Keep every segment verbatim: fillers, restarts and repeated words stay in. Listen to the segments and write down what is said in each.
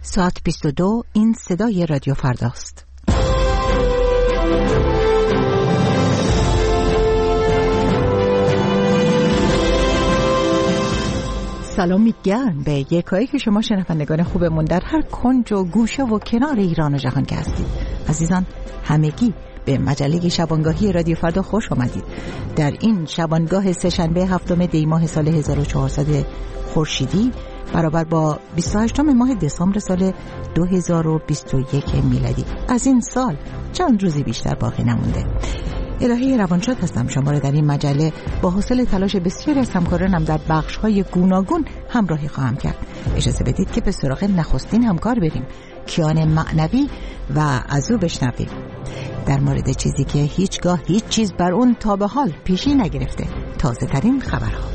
ساعت بیست و دو، این صدای رادیو فرداست. سلامی گرم به یکایی که شما شنوندگان خوبمون در هر کنج و گوشه و کنار ایران و جهان که هستید. عزیزان همگی به مجله شبانگاهی رادیو فردا خوش آمدید. در این شبانگاه سه‌شنبه هفتم دی ماه سال هزار و چهارصد خورشیدی برابر با بیست و هشتم ماه دسامبر سال دو هزار و بیست و یک میلادی، از این سال چند روزی بیشتر باقی نمونده. الهی روانشاد هستم، شما را در این مجله با حاصل تلاش بسیاری از همکارانم در بخش‌های گوناگون همراهی خواهم کرد. اجازه بدید که به سراغ نخستین همکار بریم، کیان معنوی، و از او بشنویم در مورد چیزی که هیچگاه هیچ چیز بر اون تا به حال پیشی نگرفته، تازه ترین خبرها.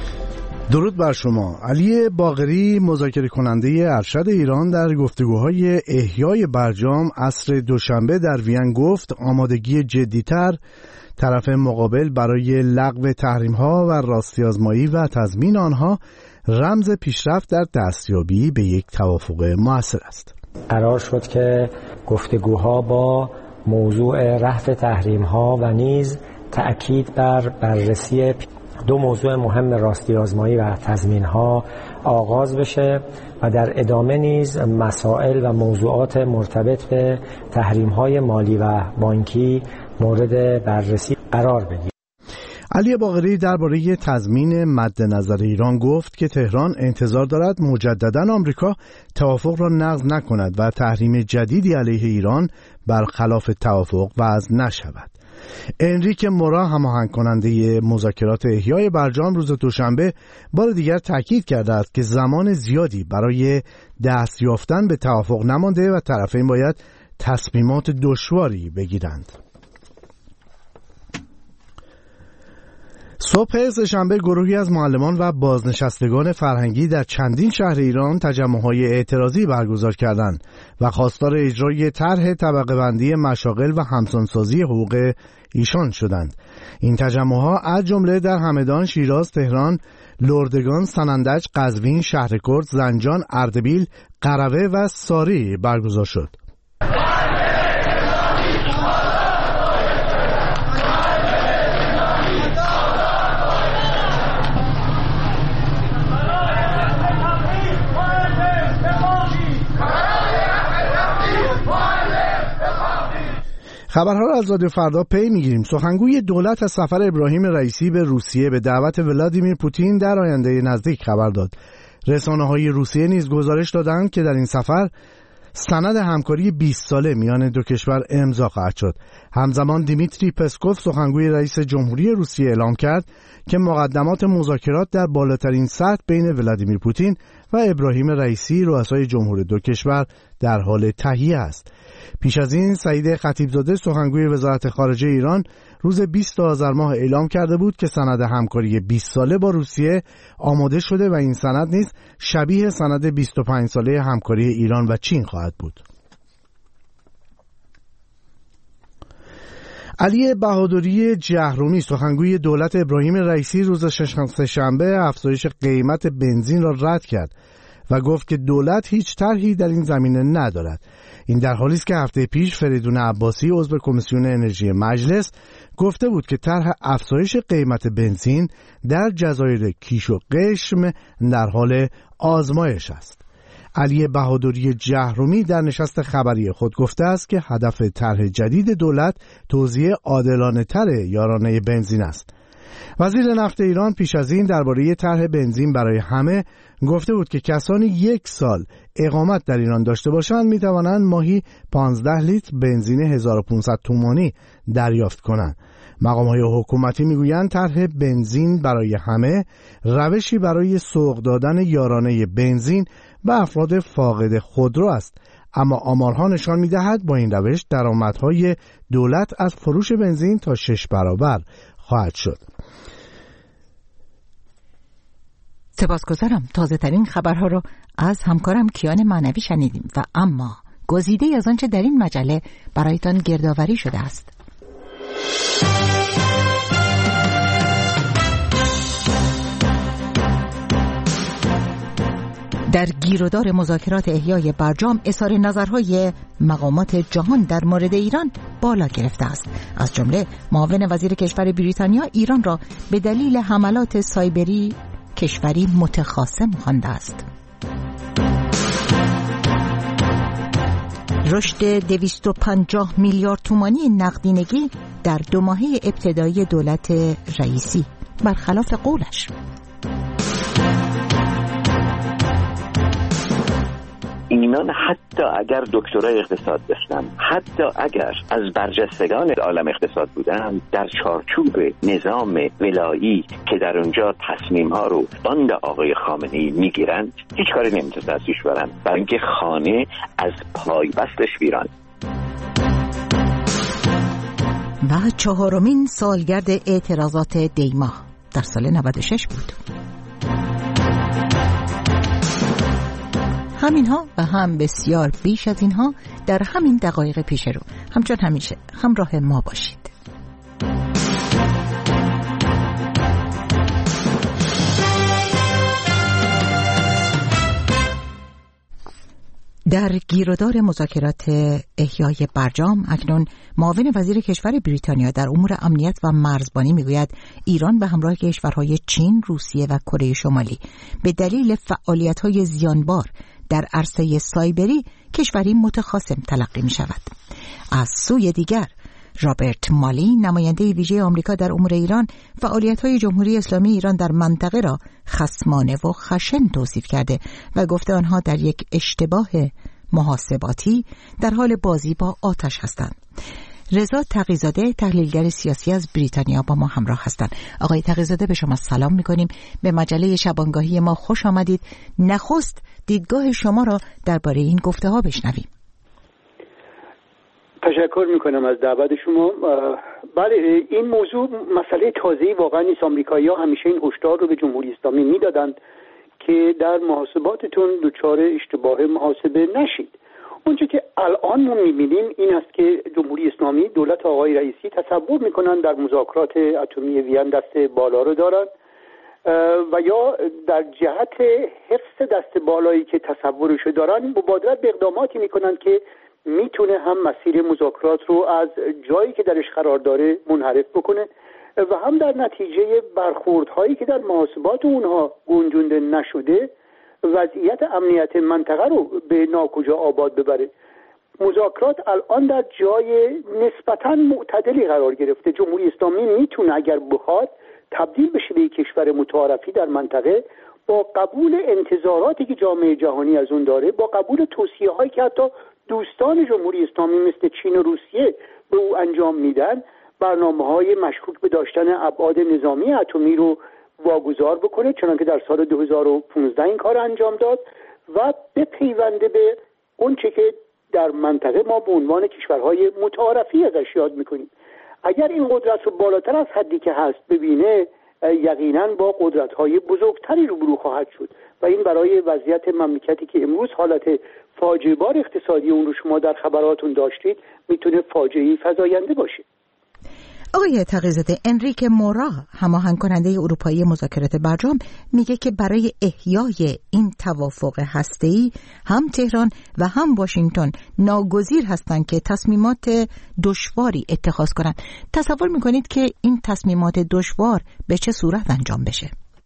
درود بر شما. علی باقری، مذاکره کننده ارشد ایران، در گفتگوهای احیای برجام عصر دوشنبه در وین گفت آمادگی جدی‌تر طرف مقابل برای لغو تحریم‌ها و راستی‌آزمایی و تضمین آنها رمز پیشرفت در دستیابی به یک توافق مؤثر است. قرار شد که گفتگوها با موضوع رفع تحریم‌ها و نیز تأکید بر بررسی دو موضوع مهم راستی‌آزمایی و تضمین‌ها آغاز بشه و در ادامه نیز مسائل و موضوعات مرتبط به تحریم‌های مالی و بانکی مورد بررسی قرار بگیرد. علی باقری درباره تضمین مد نظر ایران گفت که تهران انتظار دارد مجدداً آمریکا توافق را نقض نکند و تحریم جدیدی علیه ایران برخلاف توافق وضع نشود. انریک مورا، هماهنگ کننده مذاکرات احیای برجام، روز دوشنبه بار دیگر تاکید کرده است که زمان زیادی برای دست یافتن به توافق نمانده و طرفین باید تصمیمات دشواری بگیرند. صبح سه‌شنبه گروهی از معلمان و بازنشستگان فرهنگی در چندین شهر ایران تجمع‌های اعتراضی برگزار کردند و خواستار اجرای طرح طبقه بندی مشاغل و همسانسازی حقوق ایشان شدند. این تجمع‌ها از جمله در همدان، شیراز، تهران، لردگان، سنندج، قزوین، شهرکرد، زنجان، اردبیل، قروه و ساری برگزار شد. خبرها را از رادیو فردا پی میگیریم. سخنگوی دولت از سفر ابراهیم رئیسی به روسیه به دعوت ولادیمیر پوتین در آینده نزدیک خبر داد. رسانه‌های روسیه نیز گزارش دادند که در این سفر سند همکاری بیست ساله میان دو کشور امضا خواهد شد. همزمان دیمیتری پسکوف، سخنگوی رئیس جمهوری روسیه، اعلام کرد که مقدمات مذاکرات در بالاترین سطح بین ولادیمیر پوتین و ابراهیم رئیسی، رؤسای جمهور دو کشور، در حال تهیه است. پیش از این سعید خطیبزاده، سخنگوی وزارت خارجه ایران، روز بیست آذر ماه اعلام کرده بود که سند همکاری بیست ساله با روسیه آماده شده و این سند نیز شبیه سند بیست و پنج ساله همکاری ایران و چین خواهد بود. علی بهادری جهرومی، سخنگوی دولت ابراهیم رئیسی، روز سه‌شنبه افزایش قیمت بنزین را رد کرد و گفت که دولت هیچ طرحی در این زمینه ندارد. این در حالی است که هفته پیش فریدون عباسی، عضو کمیسیون انرژی مجلس، گفته بود که طرح افزایش قیمت بنزین در جزایر کیش و قشم در حال آزمایش است. علی بهادری جهرومی در نشست خبری خود گفته است که هدف طرح جدید دولت توزیع عادلانه‌تر یارانه بنزین است. وزیر نفت ایران پیش از این درباره طرح بنزین برای همه گفته بود که کسانی یک سال اقامت در ایران داشته باشند می توانند ماهی پانزده لیتر بنزین هزار و پانصد تومانی دریافت کنند. مقام‌های حکومتی میگویند طرح بنزین برای همه روشی برای سوق دادن یارانه بنزین به افراد فاقد خودرو است، اما آمارها نشان می‌دهد با این روش درآمدهای دولت از فروش بنزین تا شش برابر خواهد شد. سپاسگزارم. تازه ترین خبرها رو از همکارم کیان معنوی شنیدیم و اما گزیده از آنچه در این مجله برایتان گردآوری شده است. در گیرودار مذاکرات احیای برجام اظهار نظرهای مقامات جهان در مورد ایران بالا گرفته است. از جمله معاون وزیر کشور بریتانیا ایران را به دلیل حملات سایبری کشوری متخاصم خوانده است. رشد دویست و پنجاه میلیارد تومانی نقدینگی در دو ماهه ابتدایی دولت رئیسی برخلاف قولش. اینان حتی اگر دکترای اقتصاد داشتن، حتی اگر از برجستگان عالم اقتصاد بودن، در چارچوب نظام ولایی که در اونجا تصمیم ها رو باند آقای خامنه‌ای میگیرند، هیچ کاری نمیتونه از پیش برن، برای اینکه خانه از پای بستش ویران. و چهارمین سالگرد اعتراضات دیما در سال نود و شش بود. همینها و هم بسیار بیش از اینها در همین دقایق پیش رو. همچون همیشه همراه ما باشید. در گیرودار مذاکرات احیای برجام اکنون معاون وزیر کشور بریتانیا در امور امنیت و مرزبانی میگوید ایران به همراه کشورهای چین، روسیه و کره شمالی به دلیل فعالیت‌های زیانبار در عرصه سایبری کشوری متخاصم تلقی می شود. از سوی دیگر رابرت مالی نماینده ویژه آمریکا در امور ایران فعالیت‌های جمهوری اسلامی ایران در منطقه را خصمانه و خشن توصیف کرده و گفته آنها در یک اشتباه محاسباتی در حال بازی با آتش هستند. رضا تقی‌زاده تحلیلگر سیاسی از بریتانیا با ما همراه هستند. آقای تقی‌زاده به شما سلام می‌کنیم. به مجله شبانگاهی ما خوش آمدید. نخست دیدگاه شما را درباره این گفته‌ها بشنویم. تشکر میکنم از دعوت شما. بله، این موضوع مسئله تازه‌ای واقعا نیست. آمریکایی‌ها همیشه این هشدار رو به جمهوری اسلامی میدادند که در محاسباتتون دچار اشتباه محاسبه نشید. اونچه که الان ما میبینیم این است که جمهوری اسلامی، دولت آقای رئیسی تصور میکنن در مذاکرات اتمی وین دست بالا رو دارن و یا در جهت حفظ دست بالایی که تصورشو دارن مبادرت به اقداماتی میکنن که میتونه هم مسیر مذاکرات رو از جایی که درش قرار داره منحرف بکنه و هم در نتیجه برخوردهایی که در محاسبات اونها گنجونده نشده وضعیت امنیت منطقه رو به ناکجا آباد ببره. مذاکرات الان در جای نسبتاً معتدلی قرار گرفته. جمهوری اسلامی میتونه اگر بخواد تبدیل بشه به یک کشور متعارفی در منطقه با قبول انتظاراتی که جامعه جهانی از اون داره، با قبول توصیه هایی که حتی دوستان جمهوری اسلامی مثل چین و روسیه به او انجام میدن، برنامه‌های مشکوک به داشتن ابعاد نظامی اتمی رو واگذار بکنه، چنانکه در سال دو هزار و پانزده این کار انجام داد و به پیونده به اون چه که در منطقه ما به عنوان کشورهای متعارفی ازش یاد میکنیم. اگر این قدرت رو بالاتر از حدی که هست ببینه، یقینا با قدرت‌های بزرگتری روبرو خواهد شد و این برای وضعیت مملکتی که امروز حالت فاجعه بار اقتصادی اون رو شما در خبراتون داشتید میتونه فاجعه‌ای فزاینده باشه. آقای تقی‌زاده، انریک مورا هماهنگ کننده اروپایی مذاکرات برجام میگه که برای احیای این توافق هسته‌ای هم تهران و هم واشنگتن ناگزیر هستند که تصمیمات دشواری اتخاذ کنند. تصور میکنید که این تصمیمات دشوار به چه صورت انجام بشه؟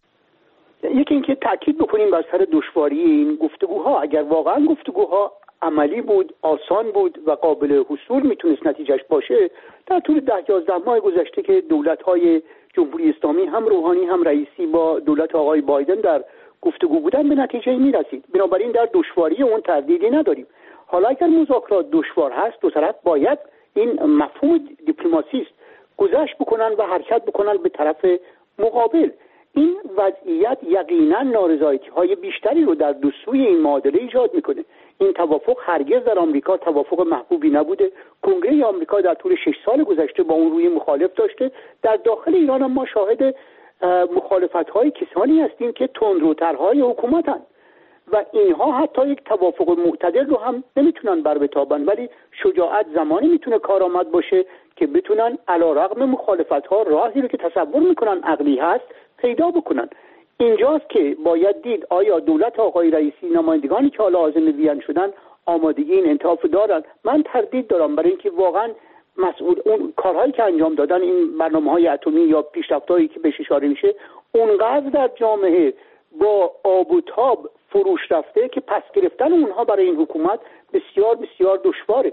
یکی اینکه تاکید بکنیم بر سر دشواری این گفتگوها. اگر واقعا گفتگوها عملی بود، آسان بود و قابل حصول میتونست نتیجهش باشه، در طول ده یازده ماه گذشته که دولت‌های جمهوری اسلامی هم روحانی هم رئیسی با دولت آقای بایدن در گفتگو بودن به نتیجه میرسید. بنابراین در دشواری اون تردیدی نداریم. حالا اگر مذاکرات دشوار هست، دو طرف باید این مفهوم دیپلماسی است گذشت بکنن و حرکت بکنن به طرف مقابل. این وضعیت یقینا نارضایتی‌های بیشتری رو در دو سوی این معادله ایجاد میکنه. این توافق هرگز در آمریکا توافق محبوبی نبوده. کنگره آمریکا در طول شش سال گذشته با اون روی مخالف داشته. در داخل ایران هم ما شاهد مخالفت‌های کسانی هستیم که تندروترهای حکومتن و اینها حتی یک توافق معتدل رو هم نمیتونن بر بتابن، ولی شجاعت زمانی میتونه کارآمد باشه که بتونن علیرغم مخالفت‌ها راهی رو که تصور میکنن عقلی هست پیدا بکنن. اینجاست که باید دید آیا دولت آقای رئیسی، نمایندگانی که حالا عازم وین شدن آمادگی این انعطاف دارن؟ من تردید دارم، برای اینکه واقعا مسئول اون کارهایی که انجام دادن، این برنامه‌های اتمی یا پیشرفت‌هایی که بهش اشاره میشه، اونقدر در جامعه با آب و تاب فروش رفته که پس گرفتن اونها برای این حکومت بسیار بسیار دشواره.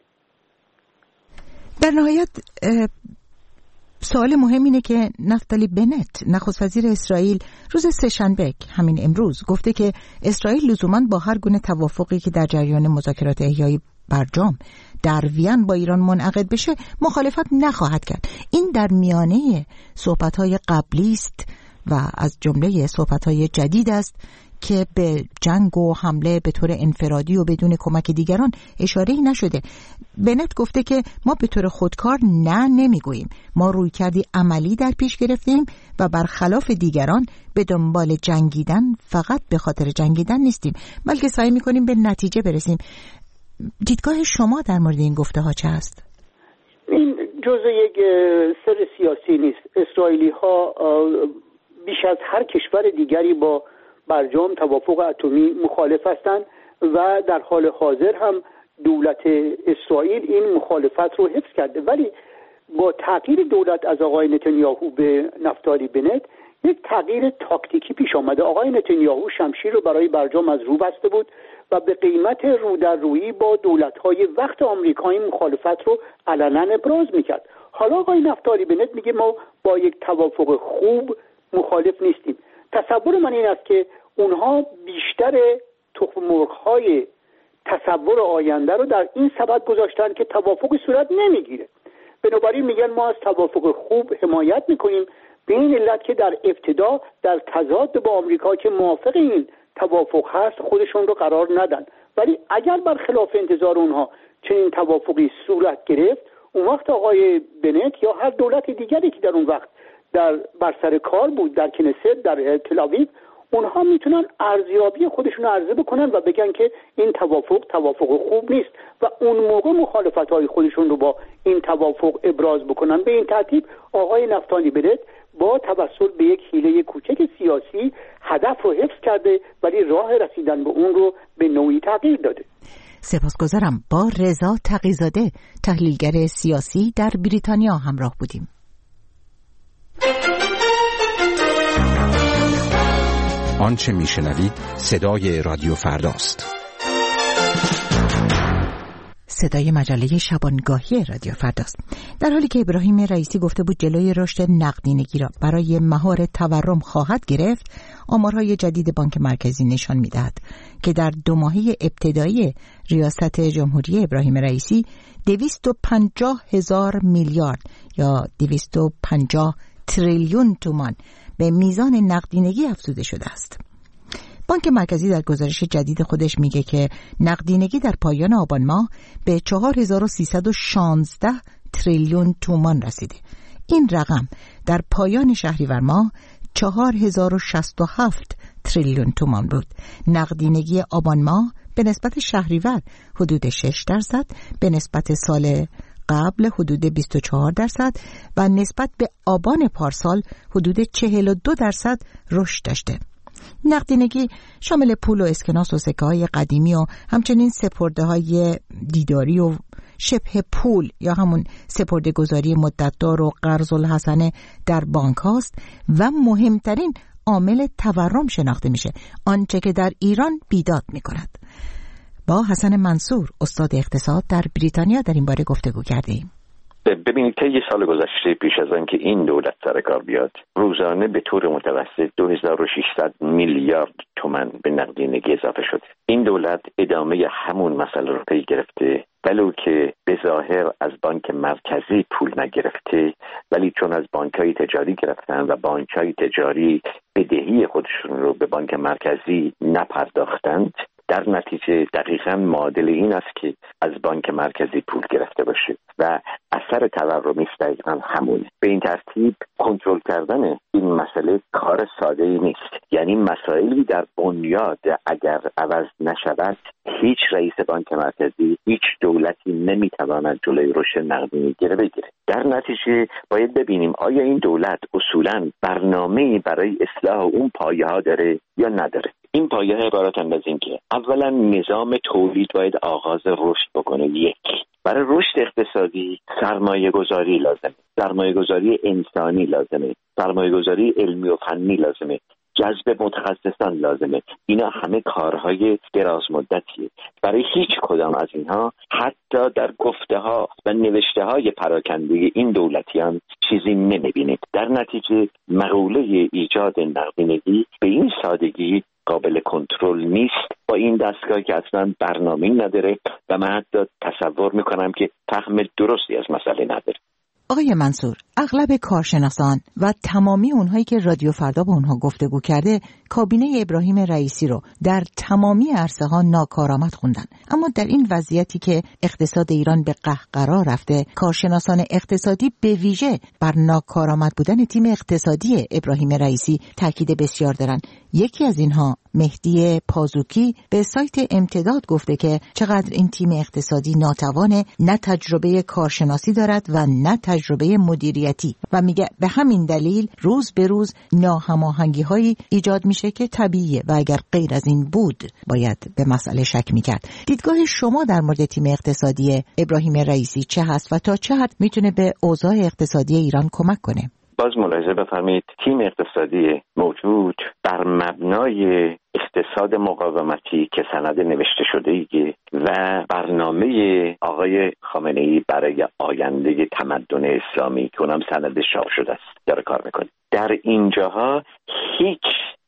در نهایت سوال مهم اینه که نفتالی بنت، نخست وزیر اسرائیل، روز سه‌شنبه همین امروز گفته که اسرائیل لزوماً با هر گونه توافقی که در جریان مذاکرات احیای برجام در وین با ایران منعقد بشه مخالفت نخواهد کرد. این در میانه صحبت‌های قبلی است و از جمله صحبت‌های جدید است که به جنگ و حمله به طور انفرادی و بدون کمک دیگران اشاره‌ای نشده. بنت گفته که ما به طور خودکار نه نمیگوییم، ما رویکردی عملی در پیش گرفتیم و برخلاف دیگران به دنبال جنگیدن فقط به خاطر جنگیدن نیستیم، بلکه سعی می‌کنیم به نتیجه برسیم. دیدگاه شما در مورد این گفته ها چه است؟ این جزء یک سر سیاسی نیست. اسرائیلی ها بیش از هر کشور دیگری با برجام توافق اتمی مخالف هستند و در حال حاضر هم دولت اسرائیل این مخالفت رو حفظ کرده، ولی با تغییر دولت از آقای نتانیاهو به نفتالی بنت یک تغییر تاکتیکی پیش آمده. آقای نتانیاهو شمشیر رو برای برجام از رو بسته بود و به قیمت رو در رویی با دولت‌های وقت آمریکایی مخالفت رو علنا ابراز می‌کرد. حالا آقای نفتالی بنت میگه ما با یک توافق خوب مخالف نیستیم. تصور من این است که اونها بیشتر تخم مرغ‌های تصور آینده رو در این سبد گذاشتن که توافق صورت نمیگیره. بنابراین میگن ما از توافق خوب حمایت میکنیم، به این علت که در ابتدا در تضاد با آمریکا که موافق این توافق هست خودشون رو قرار ندن، ولی اگر برخلاف انتظار اونها چنین توافقی صورت گرفت، اون وقت آقای بنت یا هر دولت دیگری که در اون وقت در بر سر کار بود در کنست، در تل‌آویو، اونها میتونن ارزیابی خودشون عرضه بکنن و بگن که این توافق توافق خوب نیست و اون موقع مخالفت‌های خودشون رو با این توافق ابراز بکنن. به این ترتیب آقای نفتالی بنت با توسل به یک حیله کوچک سیاسی هدف رو حفظ کرده، ولی راه رسیدن به اون رو به نوعی تغییر داده. سپاسگزارم. با رضا تقی‌زاده، تحلیلگر سیاسی در بریتانیا همراه بودیم. آنچه میشنوید صدای رادیو فرداست. صدای مجله شبانگاهی رادیو فرداست. در حالی که ابراهیم رئیسی گفته بود جلوی رشد نقدینگی را برای مهار تورم خواهد گرفت، آمارهای جدید بانک مرکزی نشان می‌دهد که در دو ماهه ابتدایی ریاست جمهوری ابراهیم رئیسی دویست و پنجاه هزار میلیارد یا دویست و پنجاه تریلیون تومان به میزان نقدینگی افزوده شده است. بانک مرکزی در گزارش جدید خودش میگه که نقدینگی در پایان آبان ماه به چهار هزار و سیصد و شانزده تریلیون تومان رسیده. این رقم در پایان شهریور ماه چهار هزار و شصت و هفت تریلیون تومان بود. نقدینگی آبان ماه به نسبت شهریور حدود شش درصد، به نسبت سال قبل حدود بیست و چهار درصد و نسبت به آبان پارسال حدود چهل و دو درصد رشد داشته. نقدینگی شامل پول و اسکناس و سکه‌های قدیمی و همچنین سپرده‌های دیداری و شبه پول یا همون سپرده‌گذاری مدت‌دار و قرض الحسنه در بانک هاست و مهمترین عامل تورم شناخته میشه، آنچه که در ایران بیداد میکند. با حسن منصور، استاد اقتصاد در بریتانیا، در این باره گفتگو کردیم. ببینید که یه سال گذشته پیش از آن که این دولت سر کار بیاد، روزانه به طور متوسط دو هزار و ششصد میلیارد تومان به نقدینگی اضافه شده. این دولت ادامه همون مسئله رو پی گرفته، ولو که به ظاهر از بانک مرکزی پول نگرفته، ولی چون از بانک‌های تجاری گرفتن و بانک‌های تجاری بدهی خودشون رو به بانک مرکزی نپرداختند، در نتیجه دقیقاً معادل این است که از بانک مرکزی پول گرفته باشه و اثر تورمی دقیقاً همونه. به این ترتیب کنترل کردن این مسئله کار ساده ای نیست. یعنی مسائلی در بنیاد اگر عوض نشود هیچ رئیس بانک مرکزی، هیچ دولتی نمیتواند جلوی رشد نقدینگی بگیره. در نتیجه باید ببینیم آیا این دولت اصولاً برنامه‌ای برای اصلاح اون پایه‌ها داره یا نداره. این پایه عبارتند از این که اولا نظام تولید باید آغاز رشد بکنه. یک، برای رشد اقتصادی سرمایه گذاری لازمه، سرمایه گذاری انسانی لازمه، سرمایه گذاری علمی و فنی لازمه، جذب متخصصان لازمه. اینا همه کارهای دراز مدتیه. برای هیچ کدام از اینها حتی در گفته ها و نوشته های پراکنده این دولتیان چیزی نمیبینید. در نتیجه مقوله ایجاد نقدینگی به این سادگی قابل کنترل نیست با این دستگاه که اصلا برنامه نداره و من حتی تصور میکنم که فهم درستی از مسئله نداره. آقای منصور، اغلب کارشناسان و تمامی اونهایی که رادیو فردا با اونها گفتگو کرده کابینه ابراهیم رئیسی رو در تمامی عرصه ها ناکارآمد خوندن. اما در این وضعیتی که اقتصاد ایران به قهقرا رفته، کارشناسان اقتصادی به ویژه بر ناکارآمد بودن تیم اقتصادی ابراهیم رئیسی تاکید بسیار دارن. یکی از اینها مهدی پازوکی به سایت امتداد گفته که چقدر این تیم اقتصادی ناتوانه، نه تجربه کارشناسی دارد و نه تجربه مدیریتی و میگه به همین دلیل روز به روز ناهماهنگی هایی ایجاد میشه که طبیعیه و اگر غیر از این بود باید به مسئله شک میکرد. دیدگاه شما در مورد تیم اقتصادی ابراهیم رئیسی چه هست و تا چه حد میتونه به اوضاع اقتصادی ایران کمک کنه؟ باز ملاحظه بفرمایید تیم اقتصادی موجود بر مبنای اقتصاد مقاومتی که سند نوشته شده و برنامه آقای خامنه‌ای برای آینده تمدن اسلامی که اونم سند چاپ شده است داره کار میکنه. در اینجاها هیچ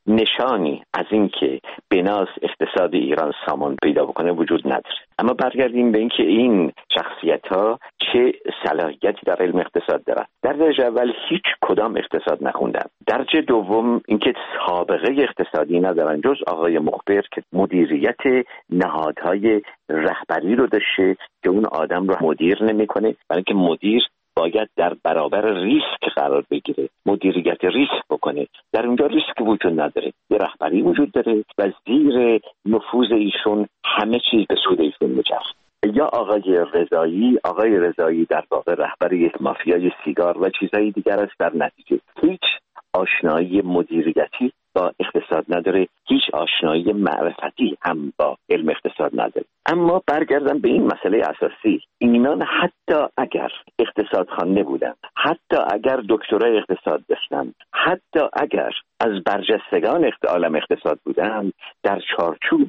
نشانی از این که بناس اقتصاد ایران سامان پیدا بکنه وجود نداره. اما برگردیم به این که این شخصیت‌ها چه صلاحیتی در علم اقتصاد دارن. در درجه اول هیچ کدام اقتصاد نخوندن. درجه دوم اینکه سابقه اقتصادی ندارن جز آقای مخبر که مدیریت نهادهای رهبری رو داشته که اون آدم رو مدیر نمی‌کنه، برای اینکه مدیر باید در برابر ریسک قرار بگیره، مدیریت ریسک بکنه. در اونجا ریسک وجود نداره، یه رهبری وجود داره و زیر نفوذ ایشون همه چیز به سود ایشون میچرخه. یا آقای رضایی، آقای رضایی در واقع رهبر یک مافیای سیگار و چیزهای دیگر است. در نتیجه هیچ آشنایی مدیریتی با اقتصاد نداره، هیچ آشنایی معرفتی هم با علم اقتصاد نداره. اما برگردم به این مسئله اساسی، اینان حتی اگر اقتصاد خوانده بودند، حتی اگر دکترای اقتصاد داشتند، حتی اگر از برجستگان عالم اقتصاد بودند، در چارچوب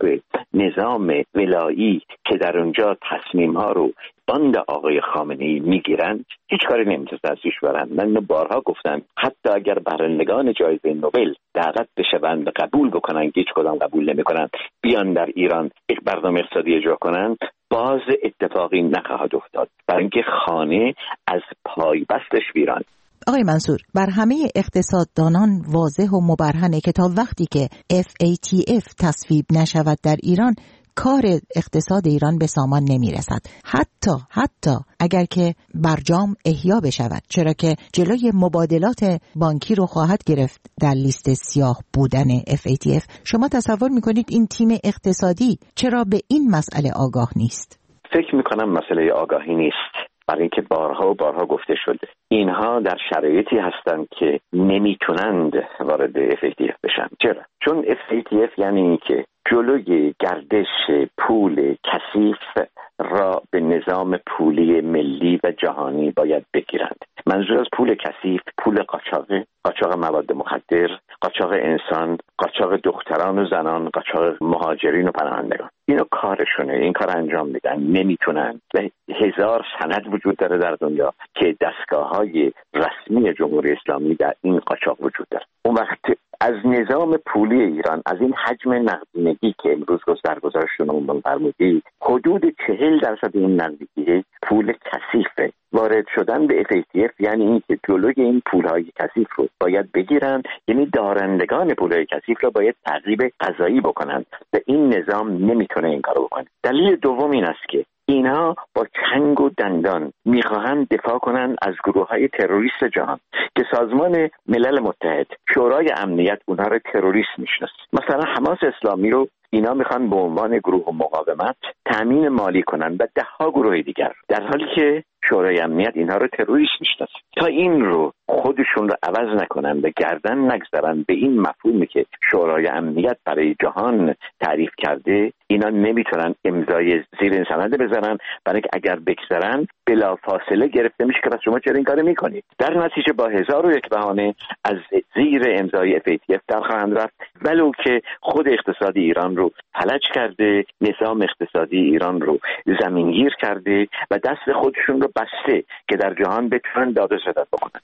نظام ولایی که در اونجا تصمیم ها رو باند آقای خامنه‌ای میگیرند هیچ کاری نمیتونه ازش برن. من بارها گفتم حتی اگر برندگان جایزه نوبل دعوت بشوند و قبول بکنن، هیچ کدام قبول نمیکنن، بیان در ایران یک برنامه اقتصادی اجرا کنن، باز اتفاقی نخواهد افتاد، برای اینکه خانه از پای بستش ویران. آقای منصور، بر همه اقتصاددانان واضح و مبرهنه که تا وقتی که اف ای تی اف تصویب نشود در ایران کار اقتصاد ایران به سامان نمیرسد، حتی حتی اگر که برجام احیا بشود، چرا که جلوی مبادلات بانکی رو خواهد گرفت در لیست سیاه بودن اف ای تی اف. شما تصور میکنید این تیم اقتصادی چرا به این مسئله آگاه نیست؟ فکر میکنم مسئله آگاهی نیست، برای اینکه بارها و بارها گفته شده اینها در شرایطی هستند که نمیتونند وارد اف ای تی اف بشن. چرا؟ چون اف ای تی اف یعنی این که جلوی گردش پول کثیف را به نظام پولی ملی و جهانی باید بگیرند. منظور از پول کثیف پول قاچاق، قاچاق مواد مخدر، قاچاق انسان، قاچاق دختران و زنان، قاچاق مهاجرین و پناهندگان. اینو کارشونه، این کار انجام میدن، نمیتونن. و هزار سند وجود داره در دنیا که دستگاه‌های رسمی جمهوری اسلامی در این قاچاق وجود داره. اون وقت از نظام پولی ایران، از این حجم نقدینگی که امروز درگذشتون اون فرمودید، حدود چهل درصد این نقدینگی پول کثیفه. وارد شدن به اف ای تی اف یعنی این که جلوی این پولهای کثیف رو باید بگیرن، یعنی دارندگان پولهای کثیف رو باید تعقیب قضایی بکنن و این نظام نمیتونه این کارو بکنه. دلیل دوم این است که اینها با چنگ و دندان میخواهند دفاع کنند از گروه‌های تروریست جهان که سازمان ملل متحد، شورای امنیت اونها رو تروریست میشناسه. مثلا حماس اسلامی رو اینا میخوان به عنوان گروه مقاومت تامین مالی کنن و ده ها گروه دیگر، در حالی که شورای امنیت اینها رو تروریست میشناسه. تا این رو خودشون رو عوض نکنن و گردن نگذارن به این مفهومی که شورای امنیت برای جهان تعریف کرده، اینا نمیتونن امضای زیر این سند بذارن، برای که اگر بگذارن بلافاصله گرفته میشه که پس شما چرا این کارو میکنید. در نتیجه با هزار و یک بهانه از زیر امضای اف ای تی اف در خواهند رفت، ولو که خود اقتصاد ایران رو فلج کرده، نظام اقتصادی ایران رو زمینگیر کرده و دست خودشون رو بسته که در جهان بتونن داد و ستد بکنن.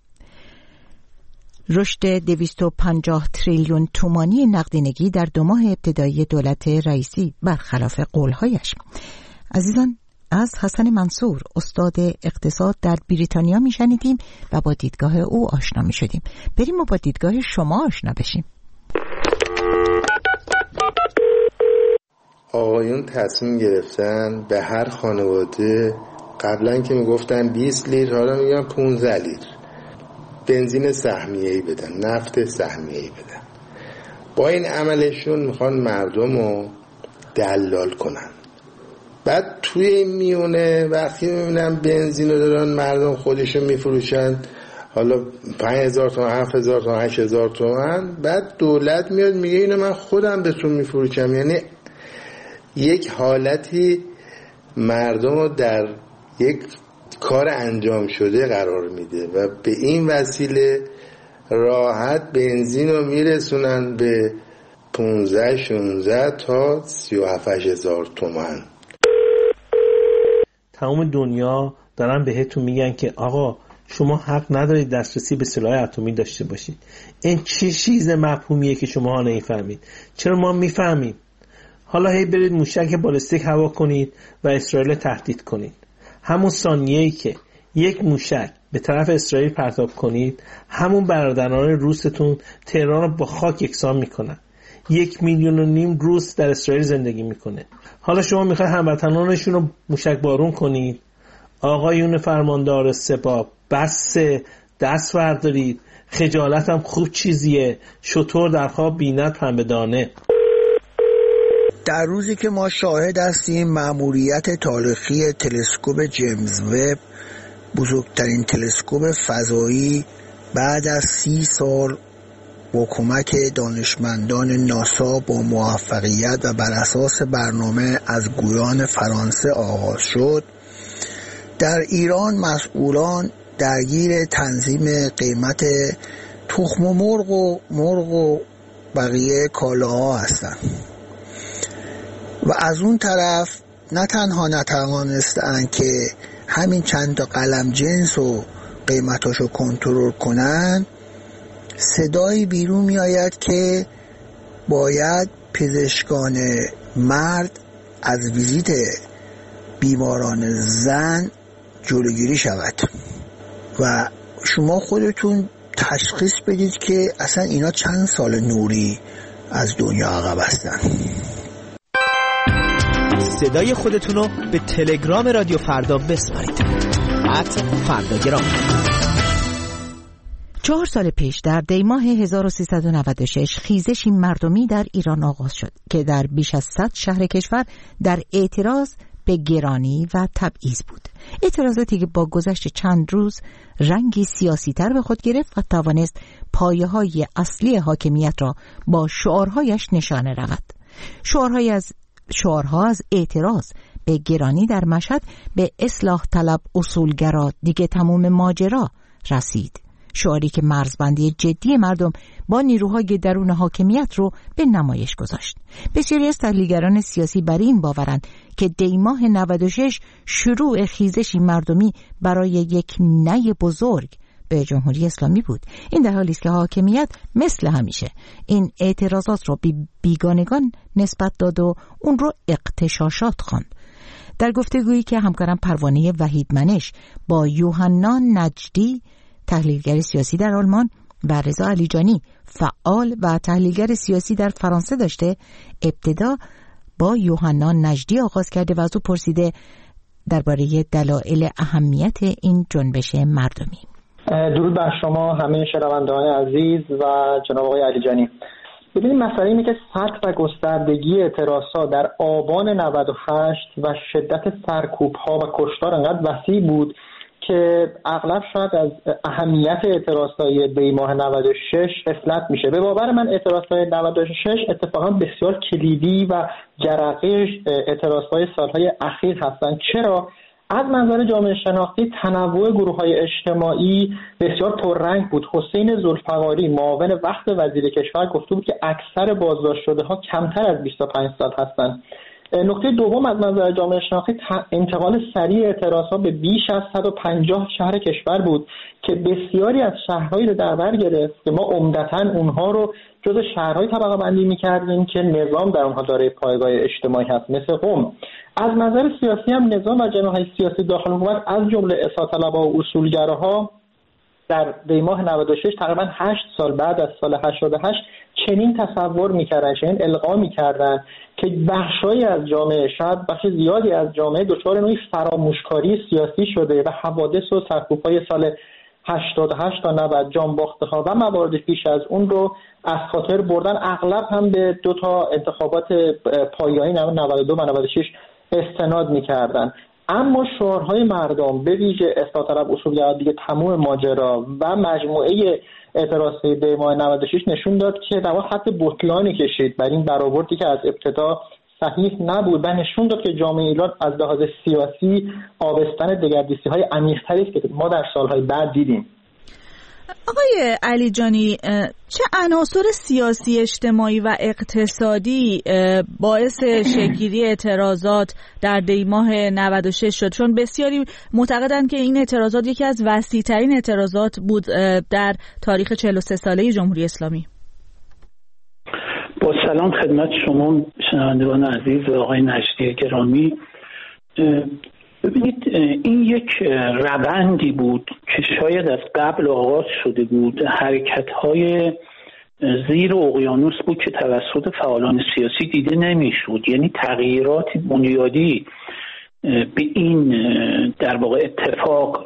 رشد دویست و پنجاه تریلیون تومانی نقدینگی در دو ماه ابتدایی دولت رئیسی برخلاف قولهایش. عزیزان، از حسن منصور استاد اقتصاد در بریتانیا میشنیدیم و با دیدگاه او آشنا میشدیم. بریم و با دیدگاه شما آشنا بشیم. آقایون تصمیم گرفتن به هر خانواده، قبلا که میگفتن بیست لیتر حالا میگن پانزده لیتر بنزین سهمیه‌ای بدن، نفت سهمیه‌ای بدن. با این عملشون میخوان مردم رو دلال کنن. بعد توی این میونه وقتی میبینن بنزین رو دارن مردم خودشون میفروشن، حالا پنج هزار تومن، هفت هزار تومن، هشت هزار تومن، بعد دولت میاد میگه اینو من خودم بهتون میفروشم. یعنی یک حالتی مردم رو در یک کار انجام شده قرار میده و به این وسیله راحت بنزین رو میرسونن به پانزده شانزده تا سی و هفت هزار تومان. تمام دنیا دارن بهتون میگن که آقا شما حق ندارید دسترسی به سلاح اتمی داشته باشید. این چه چیز مفهومیه که شما ها نمیفهمید؟ چرا ما میفهمیم؟ حالا هی برید موشک بالستیک هوا کنید و اسرائیل تهدید کنید. همون ثانیه‌ای که یک موشک به طرف اسرائیل پرتاب کنید، همون برادران روستون تهران رو با خاک یکسان میکنن. یک میلیون و نیم روس در اسرائیل زندگی میکنه. حالا شما میخواید هموطنانشون رو موشک بارون کنید؟ آقایون فرماندار سپاه، بس دست بردارید. خجالت هم خوب چیزیه. شطور در خواب بیند پنبه دانه. در روزی که ما شاهد هستیم مأموریت تاریخی تلسکوپ جیمز وب، بزرگترین تلسکوپ فضایی، بعد از سی سال با کمک دانشمندان ناسا با موفقیت و بر اساس برنامه از گویان فرانسه آغاز شد، در ایران مسئولان درگیر تنظیم قیمت تخم و مرغ و مرغ و بقیه کالاها هستند و از اون طرف نه تنها نتوانستن که همین چند تا قلم جنس و قیمتاشو کنترل کنن، صدایی بیرون می آید که باید پزشکان مرد از ویزیت بیماران زن جلوگیری شود و شما خودتون تشخیص بدید که اصلا اینا چند سال نوری از دنیا عقب هستن. صدای خودتون رو به تلگرام رادیو فردا بسپارید. ات فرداگرام. چهار سال پیش در دی ماه هزار و سیصد و نود و شش خیزشی مردمی در ایران آغاز شد که در بیش از صد شهر کشور در اعتراض به گرانی و تبعیض بود. اعتراضاتی که با گذشت چند روز رنگی سیاسی تر به خود گرفت و توانست پایه های اصلی حاکمیت را با شعارهایش نشانه رود. شعارهای از شعارها از اعتراض به گرانی در مشهد به اصلاح طلب اصولگرا دیگه تموم ماجرا رسید. شعاری که مرزبندی جدی مردم با نیروهای درون حاکمیت رو به نمایش گذاشت. بسیاری از تحلیلگران سیاسی بر این باورند که دی ماه نود و شش شروع خیزشی مردمی برای یک نی بزرگ به جمهوری اسلامی بود. این در حالی است که حاکمیت مثل همیشه این اعتراضات رو بی بیگانگان نسبت داد و اون رو اغتشاشات خواند. در گفتگویی که همکارم پروانه وحیدمنش با یوحنا نجدی تحلیلگر سیاسی در آلمان و رضا علیجانی فعال و تحلیلگر سیاسی در فرانسه داشته، ابتدا با یوحنا نجدی آغاز کرده و از او پرسیده درباره دلایل اهمیت این جنبش مردمی. درود بر شما همه شنوندگان عزیز و جناب آقای علیجانی. ببینید مسئله اینه که سطح و گستردگی اعتراضات در آبان نود و هشت و شدت سرکوب‌ها و کشتار انقدر وسیع بود که اغلب شاید از اهمیت اعتراضهای دی ماه نود و شش غفلت میشه. به باور من اعتراضهای نود و شش اتفاقا بسیار کلیدی و جرقه اعتراضهای سالهای اخیر هستند. چرا؟ از منظر جامعه شناختی تنوع گروه‌های اجتماعی بسیار پررنگ بود. حسین ذوالفقاری معاون وقت وزیر کشور گفته بود که اکثر بازداشت شده‌ها کمتر از بیست و پنج سال هستند. نکته دوم از منظر جامعه شناختی انتقال سریع اعتراضها به بیش از صد و پنجاه شهر کشور بود که بسیاری از شهرهایی رو در بر گرفت که ما عمدتاً اونها رو جزو شهرهای طبقه بندی می‌کردیم که نظام در اونها دارای پایگاه اجتماعی هست، مثل قم. از منظر سیاسی هم نظام و جناح‌های سیاسی داخل حکومت از جمله اصلاح‌طلب‌ها و اصولگراها در دی ماه نود و شش تقریبا هشت سال بعد از سال هشتاد و هشت چنین تصور می‌کردن، چنین القا می‌کردن که بخشایی از جامعه، شاید بخش زیادی از جامعه دچار نوعی فراموشکاری سیاسی شده و حوادث و سرکوب‌های سال هشتاد و هشت تا نود، جانباخته‌ها و موارد پیش از اون رو از خاطر بردن. اغلب هم به دو تا انتخابات پایانی نود و دو و نود و شش استناد می‌کردن. اما شعارهای مردم به ویژه اصلاح طلب، اصولگرا، دیگه تمام ماجرا و مجموعه اعتراضهای دی ماه نود و شش نشون داد که در واقع خط بطلانی کشید بر این برآوردی که از ابتدا صحیح نبود و نشون داد که جامعه ایران از لحاظ سیاسی آبستن دگردیسی‌های عمیق‌تری است که ما در سالهای بعد دیدیم. آقای علیجانی، چه عناصر سیاسی، اجتماعی و اقتصادی باعث شکل‌گیری اعتراضات در دی ماه نود و شش شد؟ چون بسیاری معتقدند که این اعتراضات یکی از وسیع‌ترین اعتراضات بود در تاریخ چهل و سه ساله جمهوری اسلامی. با سلام خدمت شما شنوندگان عزیز و آقای نجدی گرامی. ببینید این یک روندی بود که شاید از قبل آغاز شده بود، حرکت‌های زیر اقیانوس بود که توسط فعالان سیاسی دیده نمی‌شد، یعنی تغییرات بنیادی به این در واقع اتفاق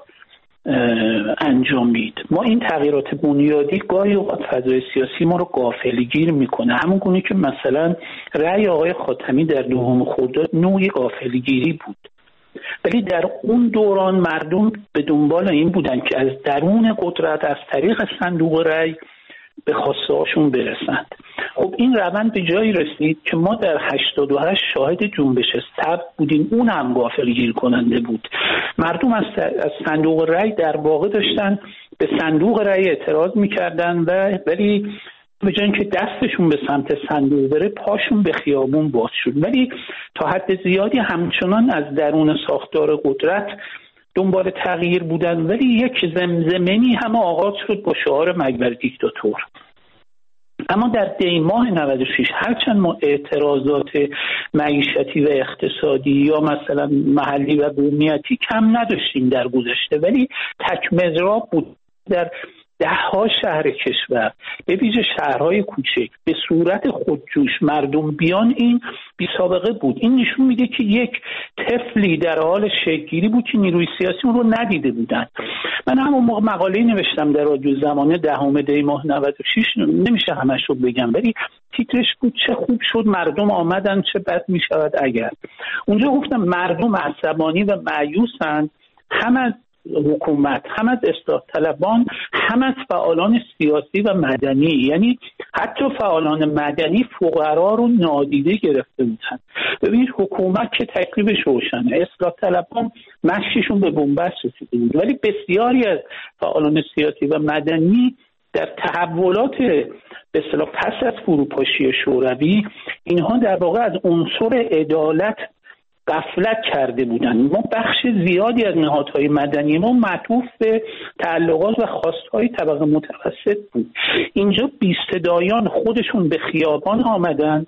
انجامید. ما این تغییرات بنیادی گاهی اوقات فضای سیاسی ما رو غافلگیر میکنه، همون گونه که مثلا رأی آقای خاتمی در دوم خرداد نوعی غافلگیری بود، ولی در اون دوران مردم به دنبال این بودن که از درون قدرت از طریق صندوق رأی به خواسته هاشون برسند. خب این روند به جایی رسید که ما در هشتاد و هشت شاهد جنبش سبز بودیم، اون هم غافلگیر کننده بود. مردم از, از صندوق رأی در واقع داشتن به صندوق رأی اعتراض میکردن و ولی به جای اینکه دستشون به سمت صندوق بره پاشون به خیابون باز شد. ولی تا حد زیادی همچنان از درون ساختار قدرت دنبال تغییر بودن، ولی یک زمزمه‌ای هم آغاز شد با شعار مگبر دیکتاتور. اما در دی ماه نود و شش هرچند ما اعتراضات معیشتی و اقتصادی یا مثلا محلی و قومیتی کم نداشتیم در گذشته، ولی تک‌مضراب بود در ده ها شهر کشور، به ویژه شهرهای کوچک به صورت خودجوش مردم بیان. این بی سابقه بود. این نشون میده که یک طفلی در حال شکل‌گیری بود که نیروی سیاسی اون رو ندیده بودن. من همون موقع مقاله‌ای نوشتم در رادیو زمانه دهم دی ماه نود و شش، نمیشه همش رو بگم، ولی تیترش بود چه خوب شد مردم آمدن، چه بد میشود اگر. اونجا گفتم مردم عصبانی و مایوسن، هم از حکومت، هم از اصلاح طلبان، هم از فعالان سیاسی و مدنی، یعنی حتی فعالان مدنی فقرا رو نادیده گرفته بودن. ببینید حکومت که تکلیفش روشنه، اصلاح طلبان مشیشون به بنبست رسیده بود، ولی بسیاری از فعالان سیاسی و مدنی در تحولات به اصطلاح پس از فروپاشی شوروی اینها در واقع از عنصر عدالت غفلت کرده بودند. ما بخش زیادی از نهادهای مدنی ما معطوف به تعلقات و خواستهای طبقه متوسط بود. اینجا بی‌صدایان خودشون به خیابان آمدن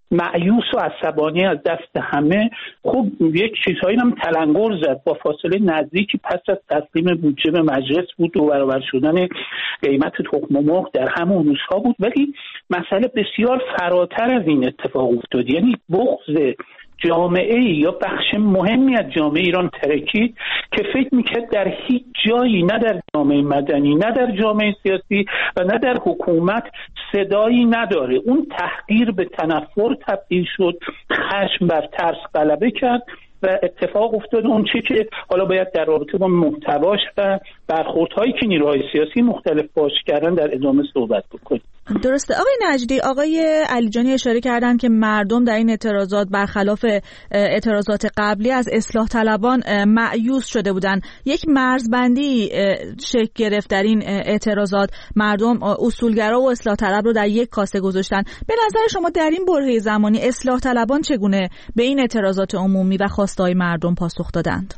مایوس و عصبانی از دست همه. خب یک چیزهایی هم تلنگر زد با فاصله نزدیکی پس از تسلیم بودجه به مجلس بود و برابر شدن قیمت تخم مرغ در همون روزها بود. ولی مسئله بسیار فراتر از این اتفاق افتاد. یعنی بغض جامعه یا بخش مهمی از جامعه ایران ترکید که فکر میکرد در هیچ جایی، نه در جامعه مدنی، نه در جامعه سیاسی و نه در حکومت صدایی نداره. اون تحقیر به تنفر تبدیل شد، خشم بر ترس غلبه کرد و اتفاق افتاد اون چی که حالا باید در رابطه با محتواش و برخوردهایی که نیروهای سیاسی مختلف باش کردن در ادامه صحبت بکنیم. درسته آقای نجدی، آقای علیجانی اشاره کردن که مردم در این اعتراضات برخلاف اعتراضات قبلی از اصلاح طلبان مایوس شده بودن. یک مرزبندی شکل گرفت در این اعتراضات، مردم اصولگرا و اصلاح طلب رو در یک کاسه گذاشتن. به نظر شما در این برهه زمانی اصلاح طلبان چگونه به این اعتراضات عمومی و خواستهای مردم پاسخ دادند؟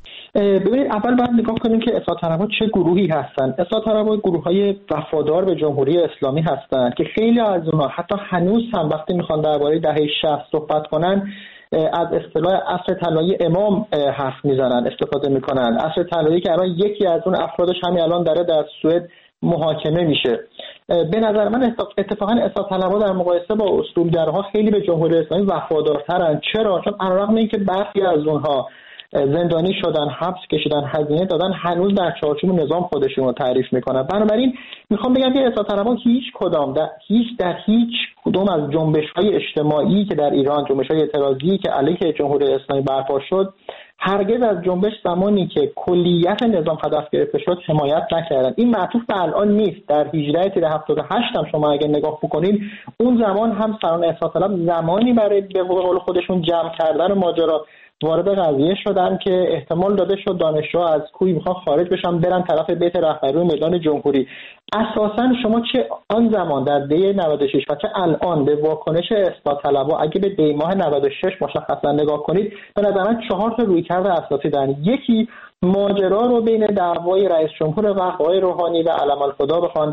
ببینید اول باید نگاه کنیم که اصلاح طلبها چه گروهی هستند. اصلاح طلبها گروه‌های وفادار به جمهوری اسلامی هستند که خیلی از اونها حتی هنوز هم وقتی میخوان درباره دهه شصت صحبت کنن از اصطلاح عصر طلایی امام حرف میزنن، استفاده میکنن. عصر طلایی که الان یکی از اون افرادش همین الان داره در سوئد محاکمه میشه. به نظر من اتفاقا اصلاح طلبها در مقایسه با اصولگراها خیلی به جمهوری اسلامی وفادارترن. چرا؟ چون علیرغم اینکه برخی از اونها زندانی شدن، حبس کشیدن، هزینه دادن، هنوز در چارچوب نظام خودشون رو تعریف میکنن. بنابراین میخوام بگم که اصلاح طلبها هیچ کدام در هیچ در هیچ کدوم از جنبش‌های اجتماعی که در ایران، جنبش‌های اعتراضی که علیه جمهوری اسلامی برپا شد، هرگز از جنبش زمانی که کلیت نظام هدف گرفته شد حمایت نکردن. این معطوف به الان نیست. در هجده تیر هفتاد و هشت هم شما اگه نگاه بکنید، اون زمان هم سران اصلاح طلب زمانی برای به قول خودشون جمع کردن ماجرا وارد قضیه شدن که احتمال داده شد دانشجوها از کوی میخوان خارج بشن برن طرف بیت رهبری و میدان جمهوری. اساسا شما چه آن زمان در دی نود و شش و چه الان به واکنش اصلاح طلبها اگه به دی ماه نود و شش مشخصا نگاه کنید، به نظر من چهار تا رویکرد اساسی دارن. یکی، ماجرا رو بین دعوای رئیس جمهور وقت آقای روحانی و علم الخدا بخوان